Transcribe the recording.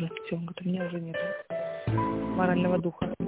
уже, все, говорит, у меня уже нет морального духа.